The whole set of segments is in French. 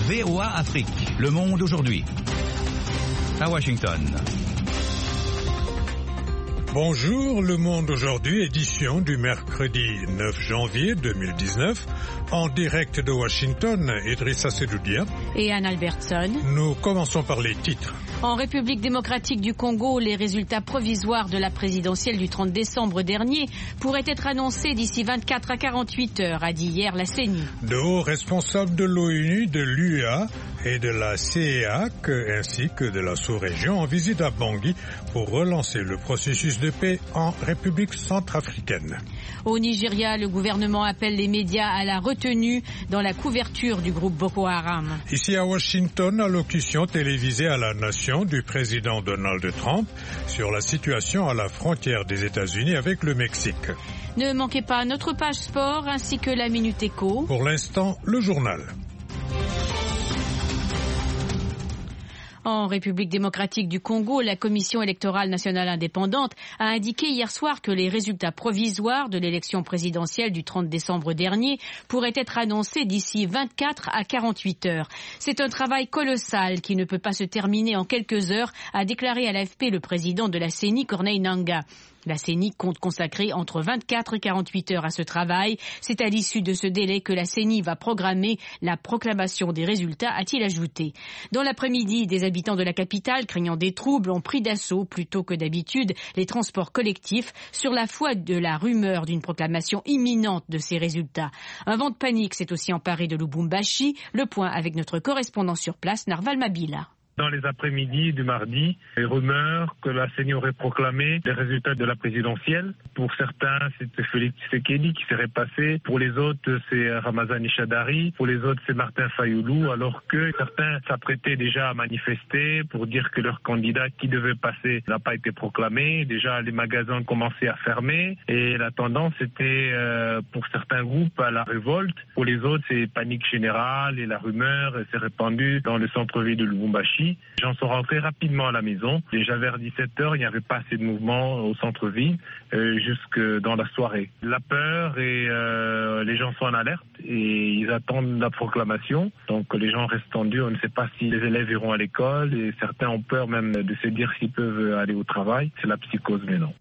VOA Afrique, le monde aujourd'hui. À Washington. Bonjour, Le Monde aujourd'hui, édition du mercredi 9 janvier 2019. En direct de Washington, Idrissa Sedoudia et Anne Albertson. Nous commençons par les titres. En République démocratique du Congo, les résultats provisoires de la présidentielle du 30 décembre dernier pourraient être annoncés d'ici 24 à 48 heures, a dit hier la CENI. De hauts responsables de l'ONU, de l'UA et de la CEAC, ainsi que de la sous-région, en visite à Bangui pour relancer le processus de paix en République centrafricaine. Au Nigeria, le gouvernement appelle les médias à la retenue dans la couverture du groupe Boko Haram. Ici à Washington, allocution télévisée à la nation du président Donald Trump sur la situation à la frontière des États-Unis avec le Mexique. Ne manquez pas notre page sport ainsi que la Minute Éco. Pour l'instant, le journal. En République démocratique du Congo, la Commission électorale nationale indépendante a indiqué hier soir que les résultats provisoires de l'élection présidentielle du 30 décembre dernier pourraient être annoncés d'ici 24 à 48 heures. C'est un travail colossal qui ne peut pas se terminer en quelques heures, a déclaré à l'AFP le président de la CENI, Corneille Nangaa. La CENI compte consacrer entre 24 et 48 heures à ce travail. C'est à l'issue de ce délai que la CENI va programmer la proclamation des résultats, a-t-il ajouté. Dans l'après-midi, des habitants de la capitale, craignant des troubles, ont pris d'assaut, plutôt que d'habitude, les transports collectifs sur la foi de la rumeur d'une proclamation imminente de ces résultats. Un vent de panique s'est aussi emparé de Lubumbashi. Le point avec notre correspondant sur place, Narval Mabila. Dans les après-midi du mardi, les rumeurs que la CENI aurait proclamé les résultats de la présidentielle. Pour certains, c'était Félix Tshisekedi qui serait passé. Pour les autres, c'est Ramazani Shadari. Pour les autres, c'est Martin Fayoulou. Alors que certains s'apprêtaient déjà à manifester pour dire que leur candidat qui devait passer n'a pas été proclamé. Déjà, les magasins commençaient à fermer. Et la tendance était, pour certains groupes, à la révolte. Pour les autres, c'est panique générale et la rumeur s'est répandue dans le centre-ville de Lubumbashi. Les gens sont rentrés rapidement à la maison. Déjà vers 17h, il n'y avait pas assez de mouvement au centre-ville jusque dans la soirée. La peur et les gens sont en alerte et ils attendent la proclamation. Donc les gens restent tendus. On ne sait pas si les élèves iront à l'école et certains ont peur même de se dire s'ils peuvent aller au travail. C'est la psychose maintenant.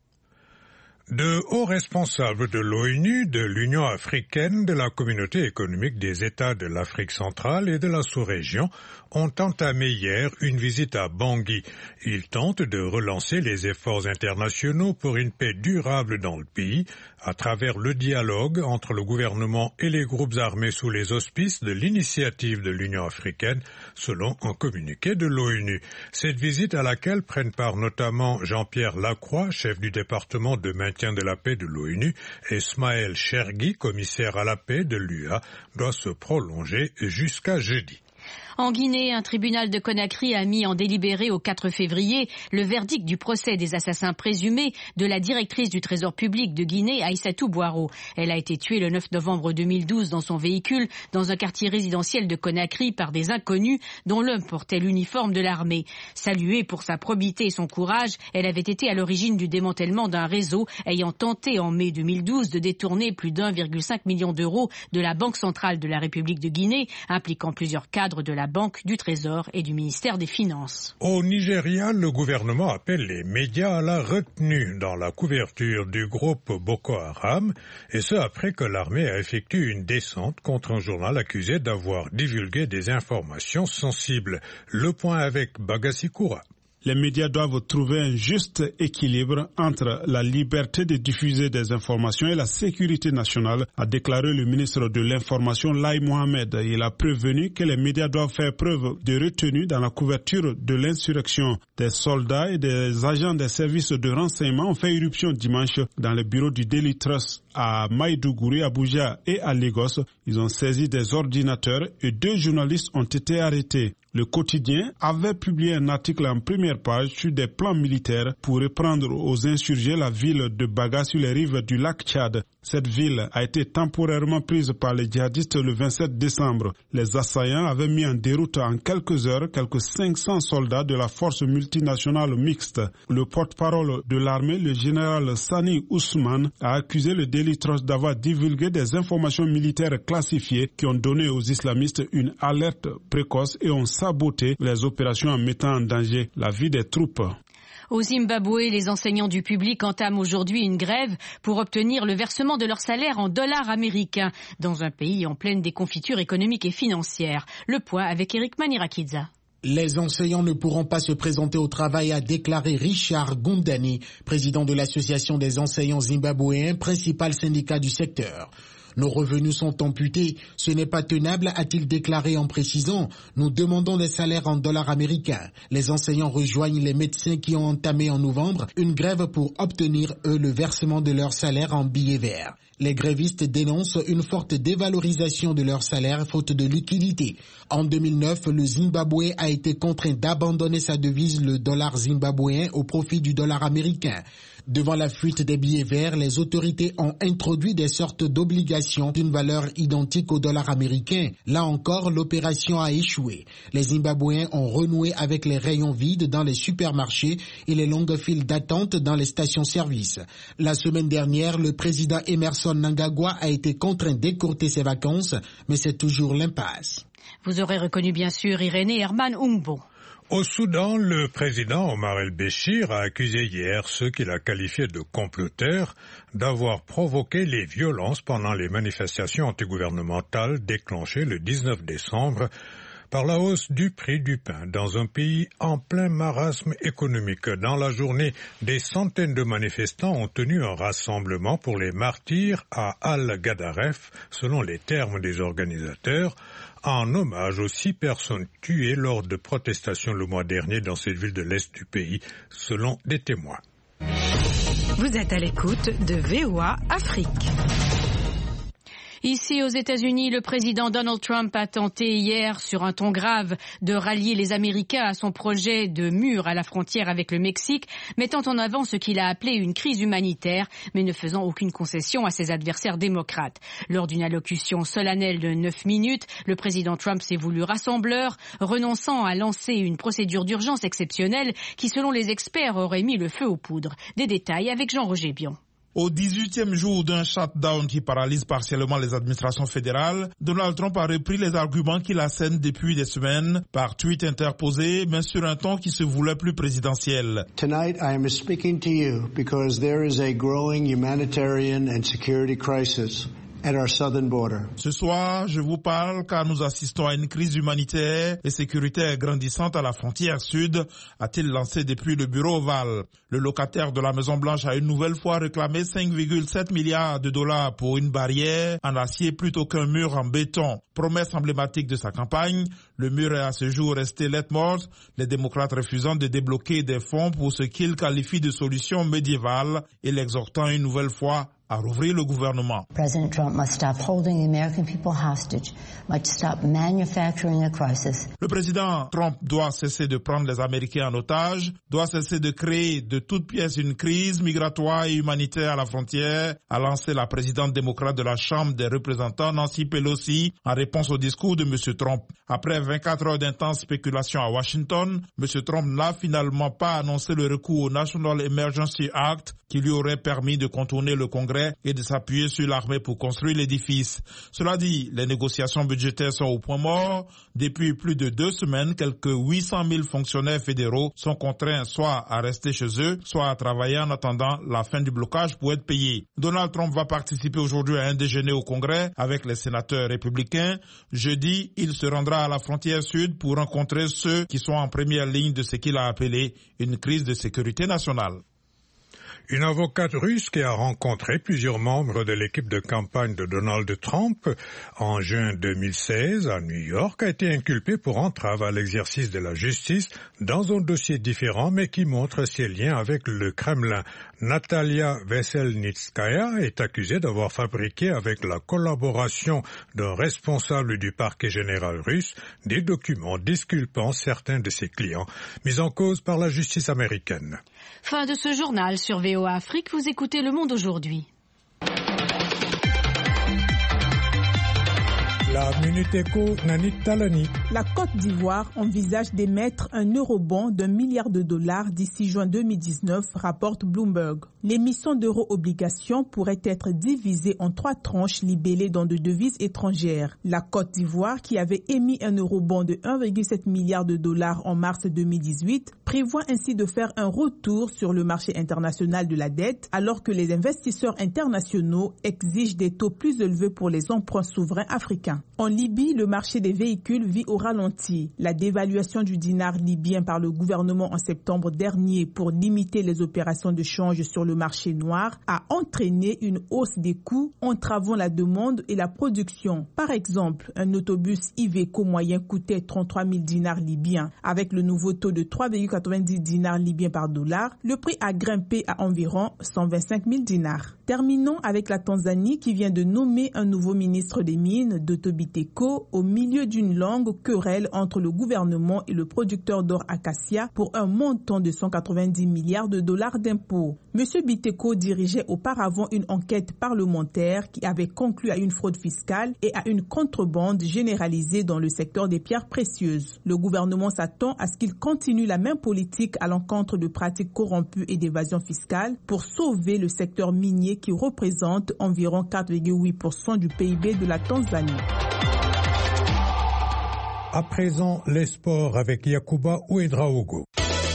De hauts responsables de l'ONU, de l'Union africaine, de la Communauté économique des États de l'Afrique centrale et de la sous-région ont entamé hier une visite à Bangui. Ils tentent de relancer les efforts internationaux pour une paix durable dans le pays à travers le dialogue entre le gouvernement et les groupes armés sous les auspices de l'initiative de l'Union africaine, selon un communiqué de l'ONU. Cette visite à laquelle prennent part notamment Jean-Pierre Lacroix, chef du département de maintien de la paix de l'ONU, et Ismaël Chergui, commissaire à la paix de l'UA, doit se prolonger jusqu'à jeudi. En Guinée, un tribunal de Conakry a mis en délibéré au 4 février le verdict du procès des assassins présumés de la directrice du Trésor public de Guinée, Aïssatou Boiro. Elle a été tuée le 9 novembre 2012 dans son véhicule dans un quartier résidentiel de Conakry par des inconnus dont l'un portait l'uniforme de l'armée. Saluée pour sa probité et son courage, elle avait été à l'origine du démantèlement d'un réseau ayant tenté en mai 2012 de détourner plus d'1,5 million d'euros de la Banque centrale de la République de Guinée, impliquant plusieurs cadres de la Banque, du Trésor et du ministère des Finances. Au Nigeria, le gouvernement appelle les médias à la retenue dans la couverture du groupe Boko Haram, et ce après que l'armée a effectué une descente contre un journal accusé d'avoir divulgué des informations sensibles. Le point avec Bagassi Koura. Les médias doivent trouver un juste équilibre entre la liberté de diffuser des informations et la sécurité nationale, a déclaré le ministre de l'Information Lai Mohamed. Il a prévenu que les médias doivent faire preuve de retenue dans la couverture de l'insurrection. Des soldats et des agents des services de renseignement ont fait irruption dimanche dans le bureau du Daily Trust à Maïdougouri, Abuja et à Lagos. Ils ont saisi des ordinateurs et 2 journalistes ont été arrêtés. Le quotidien avait publié un article en première page sur des plans militaires pour reprendre aux insurgés la ville de Baga sur les rives du lac Tchad. Cette ville a été temporairement prise par les djihadistes le 27 décembre. Les assaillants avaient mis en déroute en quelques heures quelques 500 soldats de la force multinationale mixte. Le porte-parole de l'armée, le général Sani Ousmane, a accusé le Daily Trust d'avoir divulgué des informations militaires classifiées qui ont donné aux islamistes une alerte précoce et ont saboté les opérations en mettant en danger la vie des troupes. Au Zimbabwe, les enseignants du public entament aujourd'hui une grève pour obtenir le versement de leur salaire en dollars américains dans un pays en pleine déconfiture économique et financière. Le point avec Eric Manirakidza. Les enseignants ne pourront pas se présenter au travail, a déclaré Richard Gundani, président de l'Association des enseignants zimbabwéens, principal syndicat du secteur. Nos revenus sont amputés, ce n'est pas tenable, a-t-il déclaré en précisant. Nous demandons des salaires en dollars américains. Les enseignants rejoignent les médecins qui ont entamé en novembre une grève pour obtenir, eux, le versement de leur salaire en billets verts. Les grévistes dénoncent une forte dévalorisation de leur salaire faute de liquidité. En 2009, le Zimbabwe a été contraint d'abandonner sa devise, le dollar zimbabwéen, au profit du dollar américain. Devant la fuite des billets verts, les autorités ont introduit des sortes d'obligations d'une valeur identique au dollar américain. Là encore, l'opération a échoué. Les Zimbabwéens ont renoué avec les rayons vides dans les supermarchés et les longues files d'attente dans les stations-service. La semaine dernière, le président Emerson Mnangagwa a été contraint d'écourter ses vacances, mais c'est toujours l'impasse. Vous aurez reconnu bien sûr Irénée Herman Umbo. Au Soudan, le président Omar el-Béchir a accusé hier ceux qu'il a qualifiés de comploteurs d'avoir provoqué les violences pendant les manifestations antigouvernementales déclenchées le 19 décembre par la hausse du prix du pain dans un pays en plein marasme économique. Dans la journée, des centaines de manifestants ont tenu un rassemblement pour les martyrs à Al-Gadaref, selon les termes des organisateurs, en hommage aux 6 personnes tuées lors de protestations le mois dernier dans cette ville de l'Est du pays, selon des témoins. Vous êtes à l'écoute de VOA Afrique. Ici aux États-Unis, le président Donald Trump a tenté hier, sur un ton grave, de rallier les Américains à son projet de mur à la frontière avec le Mexique, mettant en avant ce qu'il a appelé une crise humanitaire, mais ne faisant aucune concession à ses adversaires démocrates. Lors d'une allocution solennelle de 9 minutes, le président Trump s'est voulu rassembleur, renonçant à lancer une procédure d'urgence exceptionnelle qui, selon les experts, aurait mis le feu aux poudres. Des détails avec Jean-Roger Bion. Au 18e jour d'un shutdown qui paralyse partiellement les administrations fédérales, Donald Trump a repris les arguments qu'il assène depuis des semaines par tweet interposé, mais sur un ton qui se voulait plus présidentiel. Tonight, I am speaking to you because there is a growing humanitarian and security crisis at our southern border. Ce soir, je vous parle car nous assistons à une crise humanitaire et sécuritaire grandissante à la frontière sud, a-t-il lancé depuis le bureau ovale. Le locataire de la Maison-Blanche a une nouvelle fois réclamé 5,7 milliards de dollars pour une barrière en acier plutôt qu'un mur en béton. Promesse emblématique de sa campagne, le mur est à ce jour resté lettre morte, les démocrates refusant de débloquer des fonds pour ce qu'ils qualifient de solution médiévale et l'exhortant une nouvelle fois à rouvrir le gouvernement. President Trump must stop holding the American people hostage, must stop manufacturing a crisis. Le président Trump doit cesser de prendre les Américains en otage, doit cesser de créer de toutes pièces une crise migratoire et humanitaire à la frontière, a lancé la présidente démocrate de la Chambre des représentants Nancy Pelosi en réponse au discours de M. Trump. Après 24 heures d'intenses spéculations à Washington, M. Trump n'a finalement pas annoncé le recours au National Emergency Act qui lui aurait permis de contourner le Congrès et de s'appuyer sur l'armée pour construire l'édifice. Cela dit, les négociations budgétaires sont au point mort. Depuis plus de 2 semaines, quelques 800 000 fonctionnaires fédéraux sont contraints soit à rester chez eux, soit à travailler en attendant la fin du blocage pour être payés. Donald Trump va participer aujourd'hui à un déjeuner au Congrès avec les sénateurs républicains. Jeudi, il se rendra à la frontière sud pour rencontrer ceux qui sont en première ligne de ce qu'il a appelé une crise de sécurité nationale. Une avocate russe qui a rencontré plusieurs membres de l'équipe de campagne de Donald Trump en juin 2016 à New York a été inculpée pour entrave à l'exercice de la justice dans un dossier différent mais qui montre ses liens avec le Kremlin. Natalia Veselnitskaya est accusée d'avoir fabriqué avec la collaboration d'un responsable du parquet général russe des documents disculpant certains de ses clients, mis en cause par la justice américaine. Fin de ce journal sur VOA Afrique, vous écoutez Le Monde aujourd'hui. La Minute Éco, Nani Talani. La Côte d'Ivoire envisage d'émettre un eurobond d'$1 milliard d'ici juin 2019, rapporte Bloomberg. L'émission d'euro-obligations pourrait être divisée en 3 tranches libellées dans de devises étrangères. La Côte d'Ivoire, qui avait émis un eurobond de $1,7 milliard en mars 2018, prévoit ainsi de faire un retour sur le marché international de la dette, alors que les investisseurs internationaux exigent des taux plus élevés pour les emprunts souverains africains. En Libye, le marché des véhicules vit au ralenti. La dévaluation du dinar libyen par le gouvernement en septembre dernier pour limiter les opérations de change sur le marché noir a entraîné une hausse des coûts, entravant la demande et la production. Par exemple, un autobus Iveco moyen coûtait 33 000 dinars libyens. Avec le nouveau taux de 3,90 dinars libyens par dollar, le prix a grimpé à environ 125 000 dinars. Terminons avec la Tanzanie qui vient de nommer un nouveau ministre des Mines, Doto Biteko, au milieu d'une longue querelle entre le gouvernement et le producteur d'or Acacia pour un montant de 190 milliards de dollars d'impôts. Monsieur Biteko dirigeait auparavant une enquête parlementaire qui avait conclu à une fraude fiscale et à une contrebande généralisée dans le secteur des pierres précieuses. Le gouvernement s'attend à ce qu'il continue la même politique à l'encontre de pratiques corrompues et d'évasion fiscale pour sauver le secteur minier qui représente environ 4,8% du PIB de la Tanzanie. À présent, les sports avec Yacouba Ouedraogo.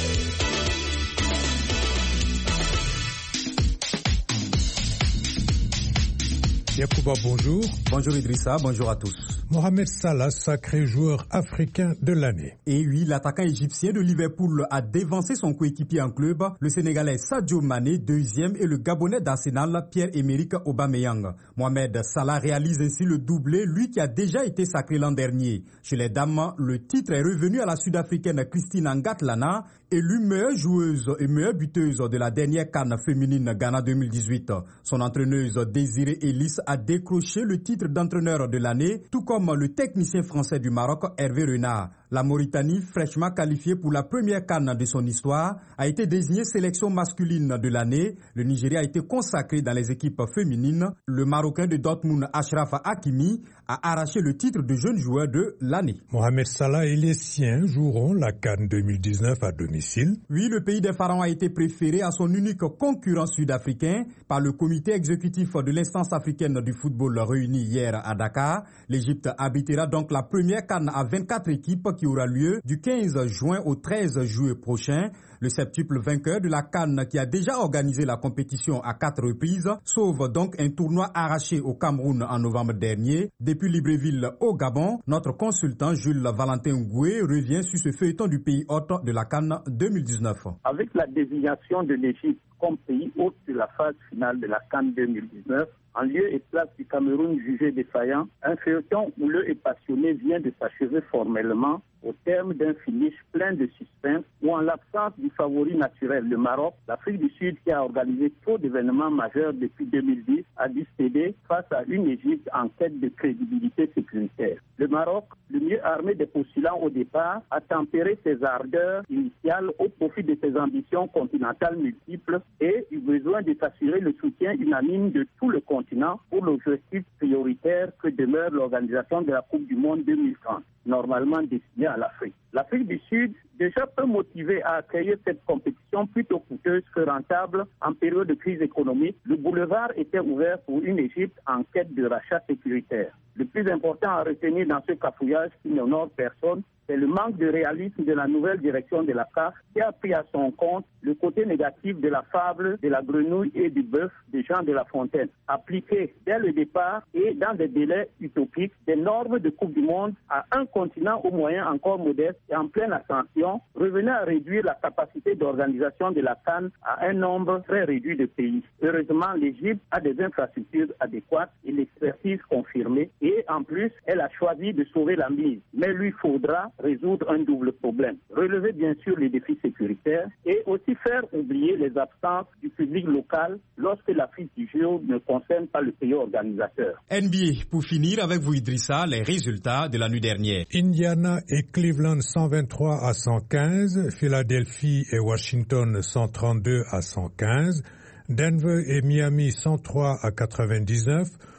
Yacouba, bonjour. Bonjour Idrissa, bonjour à tous. Mohamed Salah, sacré joueur africain de l'année. Et oui, l'attaquant égyptien de Liverpool a dévancé son coéquipier en club, le Sénégalais Sadio Mané, deuxième, et le Gabonais d'Arsenal, Pierre-Emerick Aubameyang. Mohamed Salah réalise ainsi le doublé, lui qui a déjà été sacré l'an dernier. Chez les dames, le titre est revenu à la Sud-Africaine Christine Ngatlana, élue meilleure joueuse et meilleure buteuse de la dernière CAN féminine Ghana 2018. Son entraîneuse Désirée Ellis a décroché le titre d'entraîneur de l'année, tout comme le technicien français du Maroc Hervé Renard. La Mauritanie, fraîchement qualifiée pour la première CAN de son histoire, a été désignée sélection masculine de l'année. Le Nigeria a été consacré dans les équipes féminines. Le Marocain de Dortmund, Achraf Hakimi, a arraché le titre de jeune joueur de l'année. Mohamed Salah et les siens joueront la CAN 2019 à domicile. Oui, le pays des pharaons a été préféré à son unique concurrent sud-africain par le comité exécutif de l'instance africaine du football réuni hier à Dakar. L'Égypte abritera donc la première CAN à 24 équipes qui aura lieu du 15 juin au 13 juillet prochain. Le septuple vainqueur de la CAN qui a déjà organisé la compétition à 4 reprises sauve donc un tournoi arraché au Cameroun en novembre dernier. Depuis Libreville au Gabon, notre consultant Jules Valentin Ngoué revient sur ce feuilleton du pays hôte de la CAN 2019. Avec la désignation de l'Égypte comme pays hôte de la phase finale de la CAN 2019, en lieu et place du Cameroun jugé défaillant, un feuilleton houleux et passionné vient de s'achever formellement au terme d'un finish plein de suspense où, en l'absence du favori naturel, le Maroc, l'Afrique du Sud, qui a organisé trop d'événements majeurs depuis 2010, a dû céder face à une Égypte en quête de crédibilité sécuritaire. Le Maroc, le mieux armé des postulants au départ, a tempéré ses ardeurs initiales au profit de ses ambitions continentales multiples et eu besoin de s'assurer le soutien unanime de tout le continent pour l'objectif prioritaire que demeure l'organisation de la Coupe du Monde 2030, normalement destinée à l'Afrique. L'Afrique du Sud, déjà peu motivée à accueillir cette compétition plutôt coûteuse que rentable en période de crise économique, le boulevard était ouvert pour une Égypte en quête de rachat sécuritaire. Le plus important à retenir dans ce cafouillage qui n'honore personne, c'est le manque de réalisme de la nouvelle direction de la CAF qui a pris à son compte le côté négatif de la fable de la grenouille et du bœuf de Jean de La Fontaine, appliqué dès le départ et dans des délais utopiques des normes de Coupe du Monde à un continent aux moyens encore modestes et en pleine ascension, revenait à réduire la capacité d'organisation de la CAN à un nombre très réduit de pays. Heureusement, l'Égypte a des infrastructures adéquates et l'expertise confirmée et en plus, elle a choisi de sauver la mise. Mais lui faudra résoudre un double problème. Relever bien sûr les défis sécuritaires et aussi faire oublier les absences du public local lorsque l'Afrique du jour ne concerne pas le pays organisateur. NBA, pour finir avec vous Idrissa, les résultats de la nuit dernière. Indiana et Cleveland 123 à 115, Philadelphie et Washington 132 à 115, Denver et Miami 103 à 99,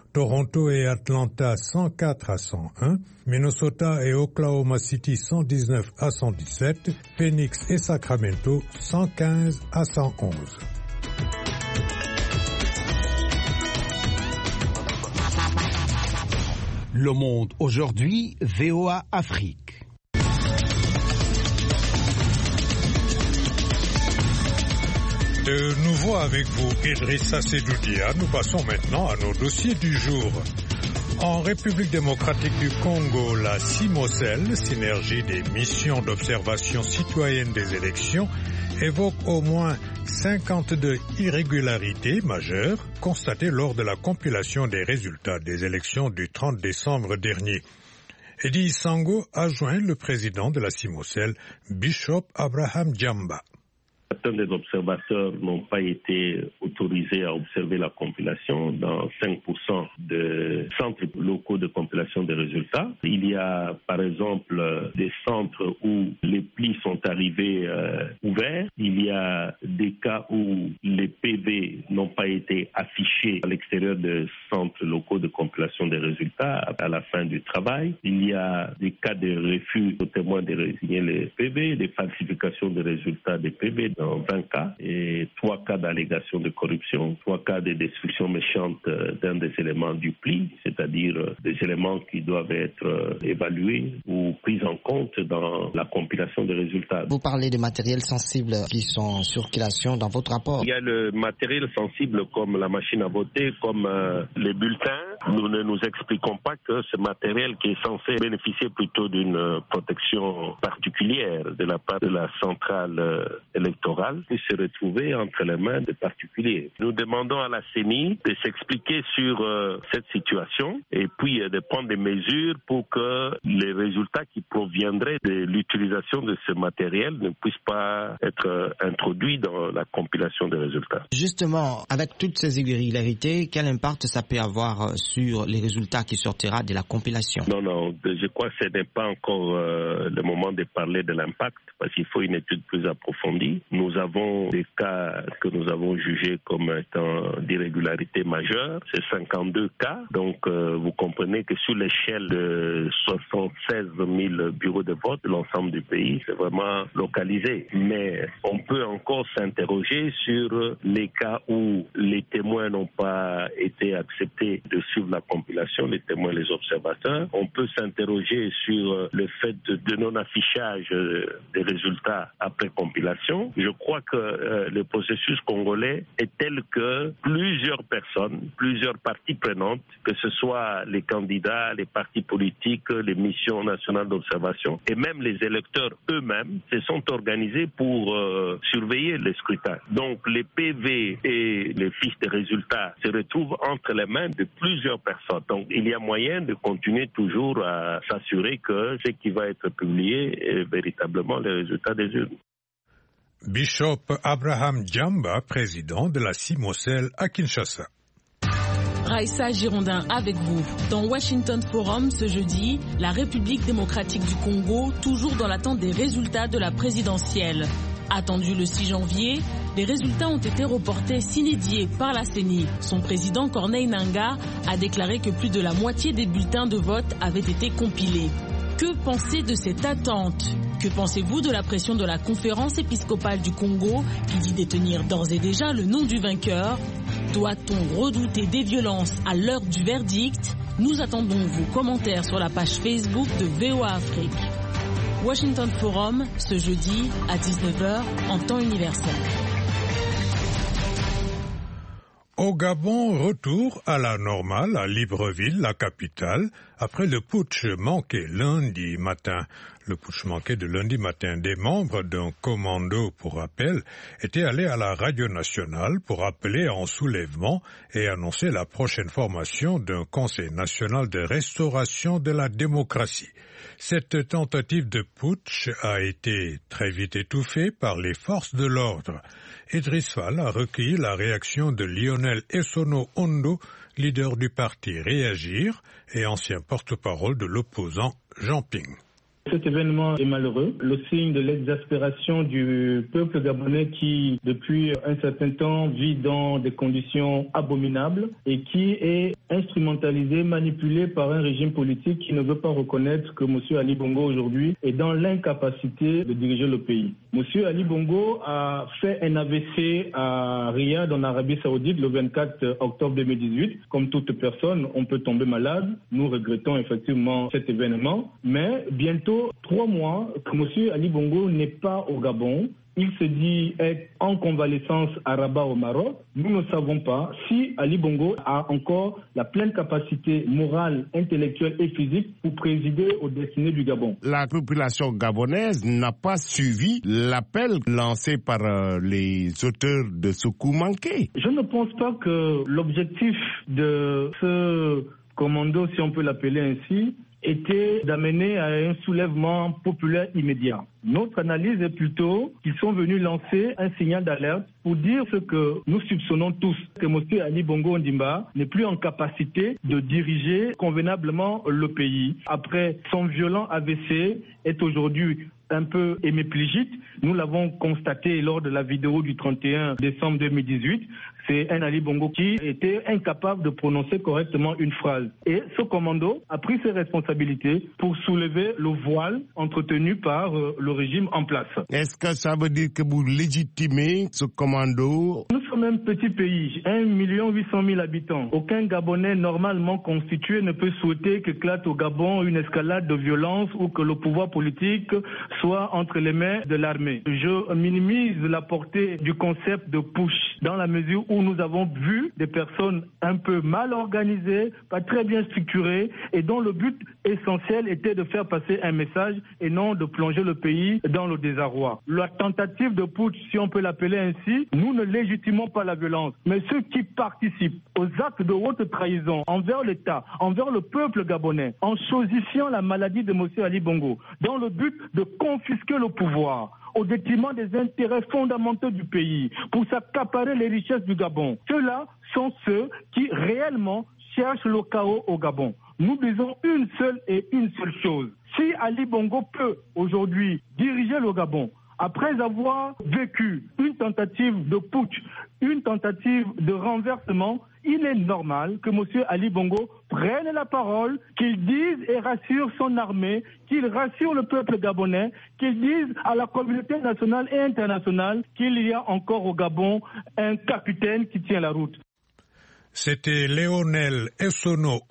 Toronto et Atlanta 104-101, Minnesota et Oklahoma City 119-117, Phoenix et Sacramento 115-111. Le Monde aujourd'hui, VOA Afrique. De nouveau avec vous, Idrissa Sedoudia. Nous passons maintenant à nos dossiers du jour. En République démocratique du Congo, la CIMOCEL, Synergie des missions d'observation citoyenne des élections, évoque au moins 52 irrégularités majeures constatées lors de la compilation des résultats des élections du 30 décembre dernier. Eddie Sango a joint le président de la CIMOCEL, Bishop Abraham Djamba. Certains des observateurs n'ont pas été autorisés à observer la compilation dans 5% de centres locaux de compilation des résultats. Il y a par exemple des centres où les plis sont arrivés ouverts. Il y a des cas où les PV n'ont pas été affichés à l'extérieur des centres locaux de compilation des résultats à la fin du travail. Il y a des cas de refus aux témoins de résigner les PV, des falsifications des résultats des PV dans 20 cas et 3 cas d'allégation de corruption, 3 cas de destruction méchante d'un des éléments du pli, c'est-à-dire des éléments qui doivent être évalués ou pris en compte dans la compilation des résultats. Vous parlez de matériels sensibles qui sont en circulation dans votre rapport. Il y a le matériel sensible comme la machine à voter, comme les bulletins. Nous ne nous expliquons pas que ce matériel qui est censé bénéficier plutôt d'une protection particulière de la part de la centrale électorale puisse se retrouver entre les mains des particuliers. Nous demandons à la CENI de s'expliquer sur cette situation et puis de prendre des mesures pour que les résultats qui proviendraient de l'utilisation de ce matériel ne puissent pas être introduits dans la compilation des résultats. Justement, avec toutes ces irrégularités, quel impact ça peut avoir sur les résultats qui sortira de la compilation? Non, je crois que ce n'est pas encore le moment de parler de l'impact parce qu'il faut une étude plus approfondie. Nous avons des cas que nous avons jugés comme étant d'irrégularité majeure, c'est 52 cas. Donc vous comprenez que sur l'échelle de 76 000 bureaux de vote de l'ensemble du pays, c'est vraiment localisé. Mais on peut encore s'interroger sur les cas où les témoins n'ont pas été acceptés de suivre la compilation, les témoins, les observateurs. On peut s'interroger sur le fait de non-affichage des résultats après compilation. Je crois que le processus congolais est tel que plusieurs personnes, plusieurs parties prenantes, que ce soit les candidats, les partis politiques, les missions nationales d'observation et même les électeurs eux-mêmes se sont organisés pour surveiller les scrutins. Donc les PV et les fiches de résultats se retrouvent entre les mains de plusieurs personnes. Donc il y a moyen de continuer toujours à s'assurer que ce qui va être publié est véritablement les résultats des urnes. Bishop Abraham Djamba, président de la CIMOCEL à Kinshasa. Raïssa Girondin avec vous. Dans Washington Forum ce jeudi, la République démocratique du Congo, toujours dans l'attente des résultats de la présidentielle. Attendu le 6 janvier, les résultats ont été reportés sine die par la CENI. Son président Corneille Nangaa a déclaré que plus de la moitié des bulletins de vote avaient été compilés. Que pensez de cette attente? Que pensez-vous de la pression de la conférence épiscopale du Congo qui dit détenir d'ores et déjà le nom du vainqueur? Doit-on redouter des violences à l'heure du verdict? Nous attendons vos commentaires sur la page Facebook de VOA Afrique. Washington Forum, ce jeudi à 19h en temps universel. Au Gabon, retour à la normale à Libreville, la capitale, après le putsch manqué lundi matin. Le putsch manqué de lundi matin, des membres d'un commando, pour rappel, étaient allés à la radio nationale pour appeler en soulèvement et annoncer la prochaine formation d'un Conseil national de restauration de la démocratie. Cette tentative de putsch a été très vite étouffée par les forces de l'ordre. Idriss Fall a recueilli la réaction de Lionel Essono Ondo, leader du parti Réagir et ancien porte-parole de l'opposant Jean Ping. Cet événement est malheureux, le signe de l'exaspération du peuple gabonais qui, depuis un certain temps, vit dans des conditions abominables et qui est instrumentalisé, manipulé par un régime politique qui ne veut pas reconnaître que M. Ali Bongo aujourd'hui est dans l'incapacité de diriger le pays. M. Ali Bongo a fait un AVC à Riyad en Arabie Saoudite le 24 octobre 2018. Comme toute personne, on peut tomber malade. Nous regrettons effectivement cet événement. Mais bientôt 3 mois que M. Ali Bongo n'est pas au Gabon. Il se dit être en convalescence à Rabat au Maroc. Nous ne savons pas si Ali Bongo a encore la pleine capacité morale, intellectuelle et physique pour présider aux destinées du Gabon. La population gabonaise n'a pas suivi l'appel lancé par les auteurs de ce coup manqué. Je ne pense pas que l'objectif de ce commando, si on peut l'appeler ainsi, était d'amener à un soulèvement populaire immédiat. Notre analyse est plutôt qu'ils sont venus lancer un signal d'alerte pour dire ce que nous soupçonnons tous, que M. Ali Bongo Ondimba n'est plus en capacité de diriger convenablement le pays. Après son violent AVC, est aujourd'hui un peu hémiplégique. Nous l'avons constaté lors de la vidéo du 31 décembre 2018. C'est un Ali Bongo qui était incapable de prononcer correctement une phrase. Et ce commando a pris ses responsabilités pour soulever le voile entretenu par le régime en place. Est-ce que ça veut dire que vous légitimez ce commando? Nous sommes un petit pays, 1 800 000 habitants. Aucun Gabonais normalement constitué ne peut souhaiter qu'éclate au Gabon une escalade de violence ou que le pouvoir politique soit entre les mains de l'armée. Je minimise la portée du concept de push dans la mesure où nous avons vu des personnes un peu mal organisées, pas très bien structurées et dont le but essentiel était de faire passer un message et non de plonger le pays dans le désarroi. La tentative de putsch, si on peut l'appeler ainsi, nous ne légitimons pas la violence, mais ceux qui participent aux actes de haute trahison envers l'État, envers le peuple gabonais, en chosifiant la maladie de M. Ali Bongo, dans le but de confisquer le pouvoir, au détriment des intérêts fondamentaux du pays, pour s'accaparer les richesses du Gabon. Ceux-là sont ceux qui réellement cherchent le chaos au Gabon. Nous disons une seule chose. Si Ali Bongo peut aujourd'hui diriger le Gabon, après avoir vécu une tentative de putsch, une tentative de renversement, il est normal que M. Ali Bongo prenne la parole, qu'il dise et rassure son armée, qu'il rassure le peuple gabonais, qu'il dise à la communauté nationale et internationale qu'il y a encore au Gabon un capitaine qui tient la route. C'était Lionel Essono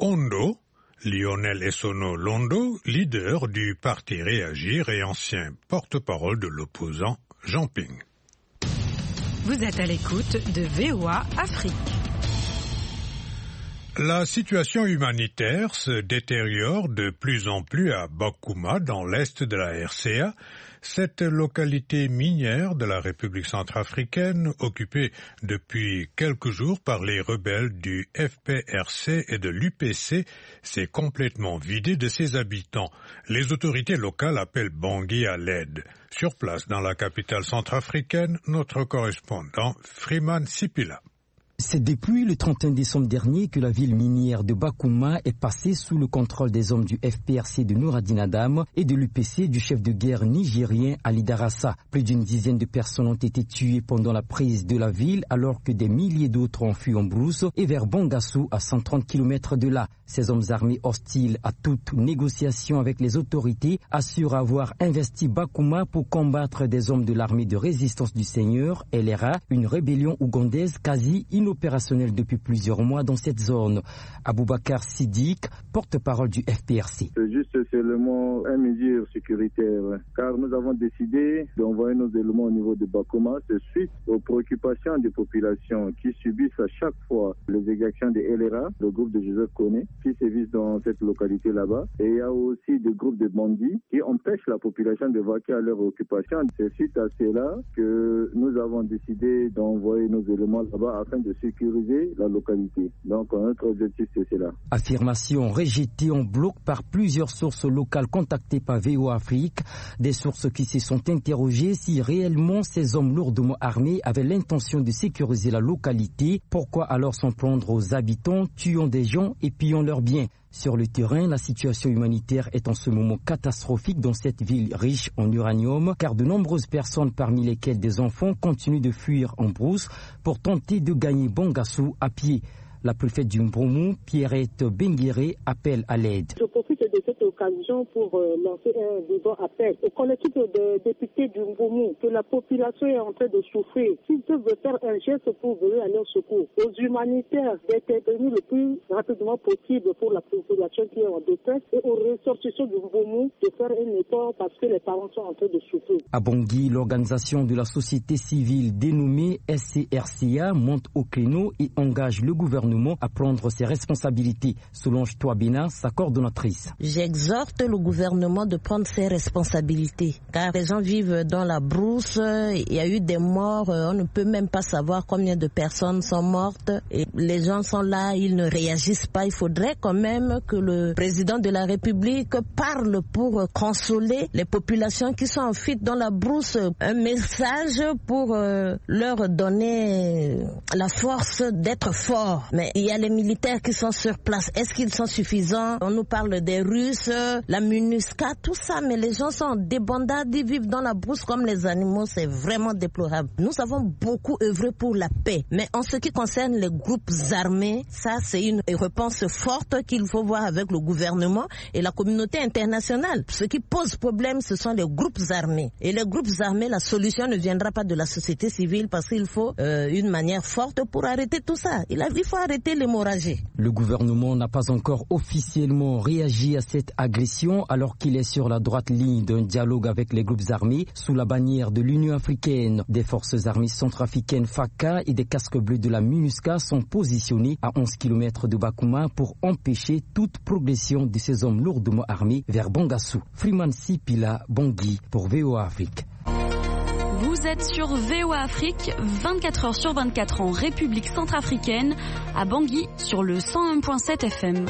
Londo, leader du parti Réagir et ancien porte-parole de l'opposant Jean Ping. Vous êtes à l'écoute de VOA Afrique. La situation humanitaire se détériore de plus en plus à Bakouma, dans l'est de la RCA, cette localité minière de la République centrafricaine, occupée depuis quelques jours par les rebelles du FPRC et de l'UPC, s'est complètement vidée de ses habitants. Les autorités locales appellent Bangui à l'aide. Sur place, dans la capitale centrafricaine, notre correspondant Freeman Sipila. C'est depuis le 31 décembre dernier que la ville minière de Bakouma est passée sous le contrôle des hommes du FPRC de Nouradine Adam et de l'UPC du chef de guerre nigérien Ali Darassa. Plus d'une dizaine de personnes ont été tuées pendant la prise de la ville alors que des milliers d'autres ont fui en brousse et vers Bangassou à 130 km de là. Ces hommes armés hostiles à toute négociation avec les autorités assurent avoir investi Bakouma pour combattre des hommes de l'armée de résistance du Seigneur, LRA, une rébellion ougandaise quasi inopérationnelle depuis plusieurs mois dans cette zone. Aboubakar Siddiq, porte-parole du FPRC. C'est le mot un mesure sécuritaire, car nous avons décidé d'envoyer nos éléments au niveau de Bakouma, suite aux préoccupations des populations qui subissent à chaque fois les exactions des LRA, le groupe de Joseph Kone, qui sévissent dans cette localité là-bas. Et il y a aussi des groupes de bandits qui empêchent la population de vaquer à leur occupation. C'est suite à cela que nous avons décidé d'envoyer nos éléments là-bas afin de sécuriser la localité. Donc notre objectif c'est cela. Affirmation rejetée en bloc par plusieurs sources locales contactées par VOA Afrique, des sources qui se sont interrogées si réellement ces hommes lourdement armés avaient l'intention de sécuriser la localité. Pourquoi alors s'en prendre aux habitants, tuant des gens et pillant leurs biens? Sur le terrain, la situation humanitaire est en ce moment catastrophique dans cette ville riche en uranium, car de nombreuses personnes, parmi lesquelles des enfants, continuent de fuir en brousse pour tenter de gagner Bangassou à pied. La préfète du Mbomou, Pierrette Benguéré, appelle à l'aide. Je profite de cette occasion pour lancer un vivant appel au collectif des députés du Mbomou que la population est en train de souffrir. S'ils peuvent faire un geste pour venir à leur secours, aux humanitaires d'intervenir le plus rapidement possible pour la population qui est en détresse et aux ressortissants du Mbomou de faire un effort parce que les parents sont en train de souffrir. À Bangui, l'organisation de la société civile dénommée SCRCA monte au créneau et engage le gouvernement à prendre ses responsabilités. Solange Touabina, sa coordonnatrice. J'exhorte le gouvernement de prendre ses responsabilités car les gens vivent dans la brousse, il y a eu des morts, on ne peut même pas savoir combien de personnes sont mortes et les gens sont là, ils ne réagissent pas. Il faudrait quand même que le président de la République parle pour consoler les populations qui sont en fuite dans la brousse, un message pour leur donner la force d'être forts. Mais il y a les militaires qui sont sur place. Est-ce qu'ils sont suffisants? On nous parle des Russes, la MINUSCA, tout ça, mais les gens sont en débandade, ils vivent dans la brousse comme les animaux, c'est vraiment déplorable. Nous avons beaucoup œuvré pour la paix, mais en ce qui concerne les groupes armés, ça c'est une réponse forte qu'il faut voir avec le gouvernement et la communauté internationale. Ce qui pose problème, ce sont les groupes armés. Et les groupes armés, la solution ne viendra pas de la société civile parce qu'il faut une manière forte pour arrêter tout ça. Il faut arrêter l'hémorragie. Le gouvernement n'a pas encore officiellement réagi à cette agression alors qu'il est sur la droite ligne d'un dialogue avec les groupes armés sous la bannière de l'Union africaine. Des forces armées centrafricaines FACA et des casques bleus de la MINUSCA sont positionnés à 11 km de Bakouma pour empêcher toute progression de ces hommes lourdement armés vers Bangassou. Freeman Sipila, Bangui pour VOA Afrique. Vous êtes sur VOA Afrique, 24 heures sur 24 en République centrafricaine, à Bangui sur le 101.7 FM.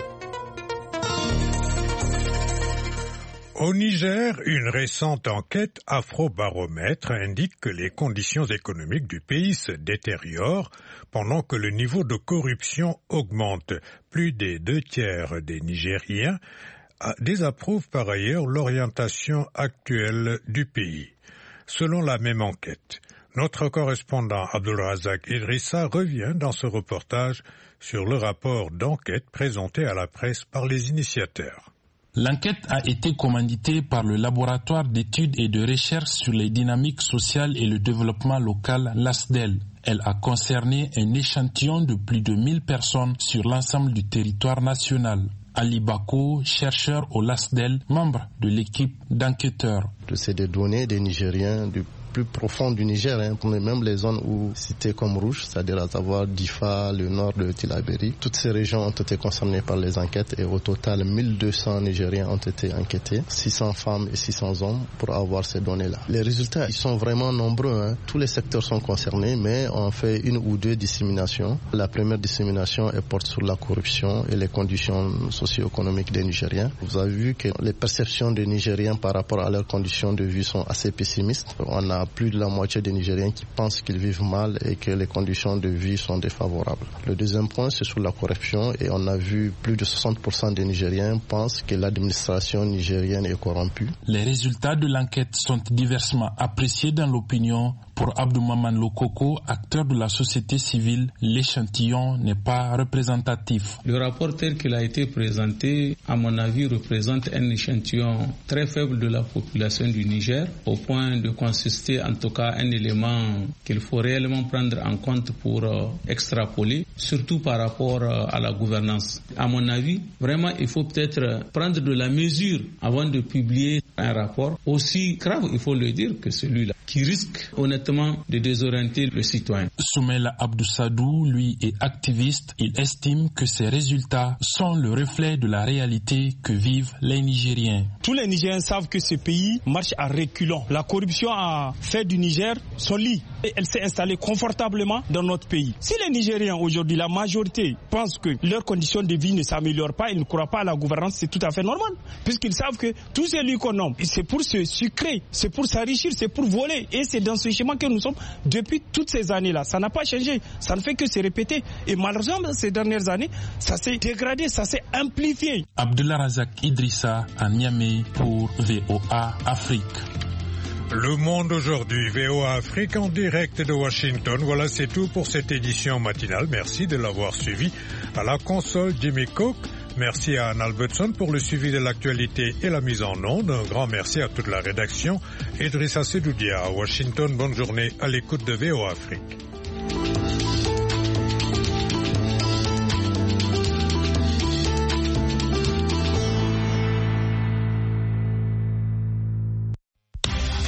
Au Niger, une récente enquête Afrobaromètre indique que les conditions économiques du pays se détériorent pendant que le niveau de corruption augmente. Plus des 2/3 des Nigériens désapprouvent par ailleurs l'orientation actuelle du pays. Selon la même enquête, notre correspondant Abdulrazak Idrissa revient dans ce reportage sur le rapport d'enquête présenté à la presse par les initiateurs. L'enquête a été commanditée par le laboratoire d'études et de recherche sur les dynamiques sociales et le développement local, l'ASDEL. Elle a concerné un échantillon de plus de 1000 personnes sur l'ensemble du territoire national. Ali Bako, chercheur au LASDEL, membre de l'équipe d'enquêteurs. C'est des données des Nigériens du plus profond du Niger, même les zones où citées comme rouges, c'est-à-dire à savoir Difa, le nord de Tillabéri. Toutes ces régions ont été concernées par les enquêtes et au total 1200 Nigériens ont été enquêtés, 600 femmes et 600 hommes pour avoir ces données-là. Les résultats, ils sont vraiment nombreux. Tous les secteurs sont concernés, mais on fait une ou deux disséminations. La première dissémination, elle porte sur la corruption et les conditions socio-économiques des Nigériens. Vous avez vu que les perceptions des Nigériens par rapport à leurs conditions de vie sont assez pessimistes. On a plus de la moitié des Nigériens qui pensent qu'ils vivent mal et que les conditions de vie sont défavorables. Le deuxième point, c'est sur la corruption et on a vu plus de 60% des Nigériens pensent que l'administration nigérienne est corrompue. Les résultats de l'enquête sont diversement appréciés dans l'opinion. Pour Abdoumaman Lokoko, acteur de la société civile, l'échantillon n'est pas représentatif. Le rapport tel qu'il a été présenté, à mon avis, représente un échantillon très faible de la population du Niger, au point de consister en tout cas un élément qu'il faut réellement prendre en compte pour extrapoler, surtout par rapport à la gouvernance. À mon avis, vraiment, il faut peut-être prendre de la mesure avant de publier un rapport aussi grave, il faut le dire, que celui-là, qui risque honnêtement de désorienter le citoyen. Soumaïla Abdoussadou, lui, est activiste. Il estime que ces résultats sont le reflet de la réalité que vivent les Nigériens. Tous les Nigériens savent que ce pays marche à reculons. La corruption a fait du Niger son lit et elle s'est installée confortablement dans notre pays. Si les Nigériens aujourd'hui, la majorité, pensent que leurs conditions de vie ne s'améliorent pas, ils ne croient pas à la gouvernance, c'est tout à fait normal. Puisqu'ils savent que tout celui qu'on nomme, c'est pour se sucrer, c'est pour s'enrichir, c'est pour voler. Et c'est dans ce schéma que nous sommes depuis toutes ces années-là. Ça n'a pas changé, ça ne fait que se répéter. Et malheureusement, ces dernières années, ça s'est dégradé, ça s'est amplifié. Abdullah Razak Idrissa à Niamey pour VOA Afrique. Le Monde aujourd'hui, VOA Afrique en direct de Washington. Voilà, c'est tout pour cette édition matinale. Merci de l'avoir suivi. À la console, Jimmy Cook. Merci à Anne Albertson pour le suivi de l'actualité et la mise en onde. Un grand merci à toute la rédaction. Idrissa Sedoudia à Washington. Bonne journée à l'écoute de VOA Afrique.